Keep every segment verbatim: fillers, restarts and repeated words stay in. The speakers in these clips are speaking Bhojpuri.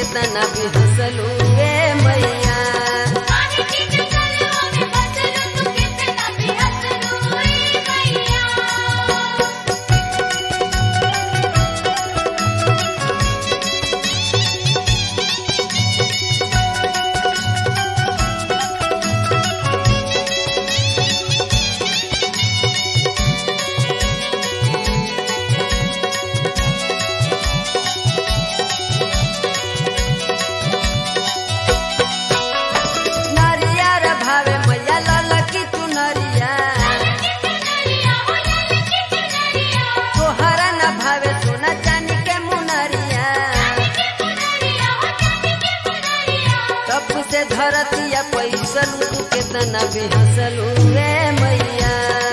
केतना भी हंसलू ए मैया। धरतिया पैसलू तू केतना भी हंसलू ए मैया।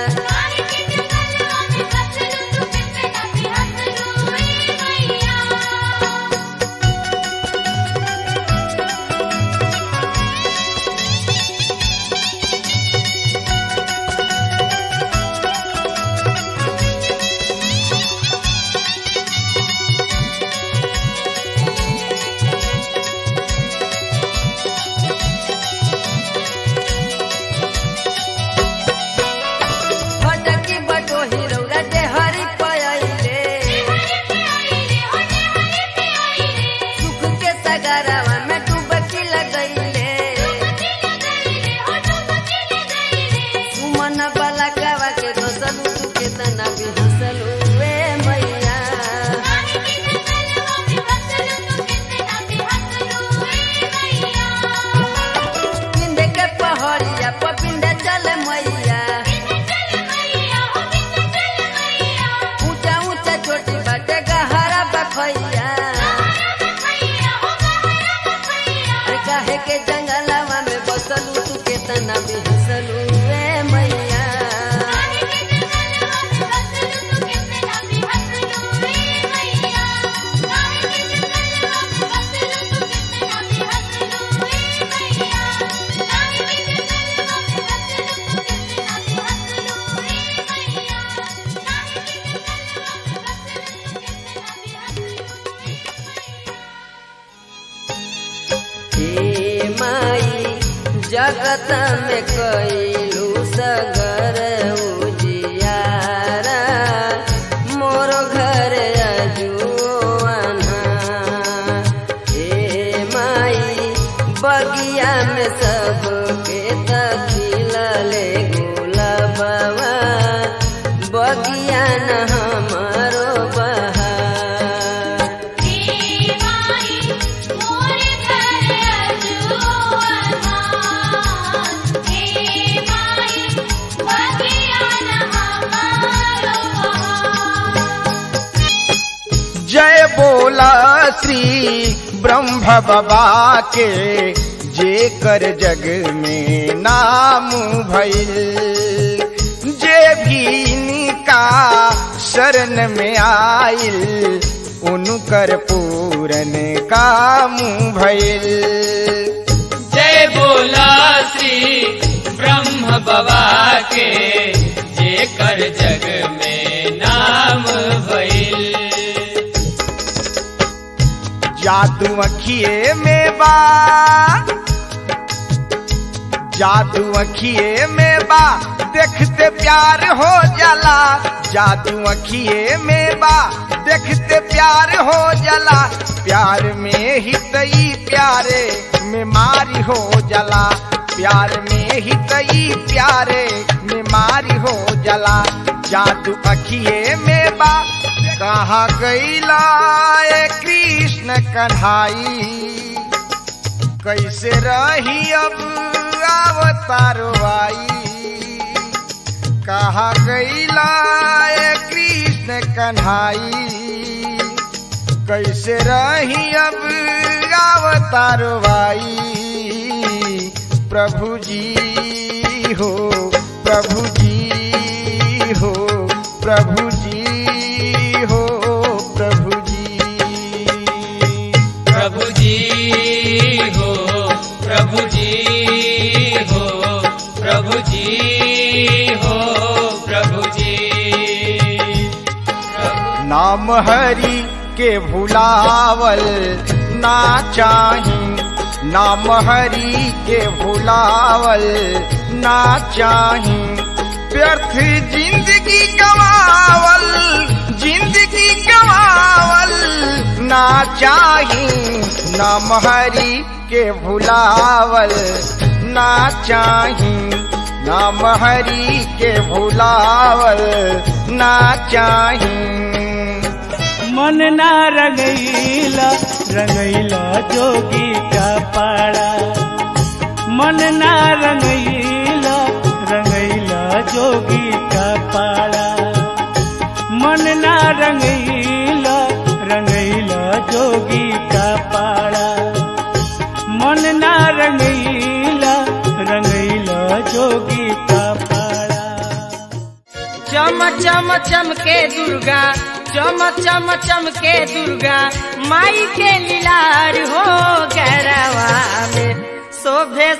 के जंगलवा में बसलू तू केतना भी हंसलू ए मैया। जगत में कइलू सगर उजियारा मोर घर अजुआना। हे माई बगिया में सबके तखिलले गुलाबवा बगिया न हमारो बहार। जय बोला श्री ब्रह्म बाबा के जेकर जग में नाम भइल। जे भी इनका शरण में आइल उनकर पूरन काम भइल। जय बोला श्री ब्रह्म बाबा के जेकर जग में नाम भइल। जादू अखिए में बा जादू अखिए में बा देखते प्यार हो जाला। जादू अखिए में बा देखते प्यार हो जाला। प्यार में ही तई प्यारे में मारी हो जाला। प्यार में ही तई प्यारे में मारी हो जाला। जादू अखिए में बा कहाँ गईला ए कृष्ण कन्हाई। कैसे रही अब अवतारो आई। कहाँ गईला ए कृष्ण कन्हाई। कैसे रही अब अवतारो आई। प्रभु जी हो प्रभु जी हो प्रभु जी हो प्रभु जी। प्रभु जी हो प्रभु जी हो प्रभु जी हो प्रभु जी। नाम हरि के भुलावल ना चाही नाम हरि के भुलावल ना चाही व्यर्थ जिंदगी गवावल जिंदगी गवावल ना चाही नाम हरि के भुलावल ना चाही नाम हरि के भुलावल ना चाही। मन ना रंगैला रंगैला जोगी का पाड़ा मन ना रंगैला रंगैला जोगी का पाड़ा मन ना रंगैला रंगैला जोगी का पाड़ा मन ना रंगैला रंगैला जोगी का पाड़ा। चम चम चमके दुर्गा चम चम चमके दुर्गा माई के लीलार हो गरवा में शोभे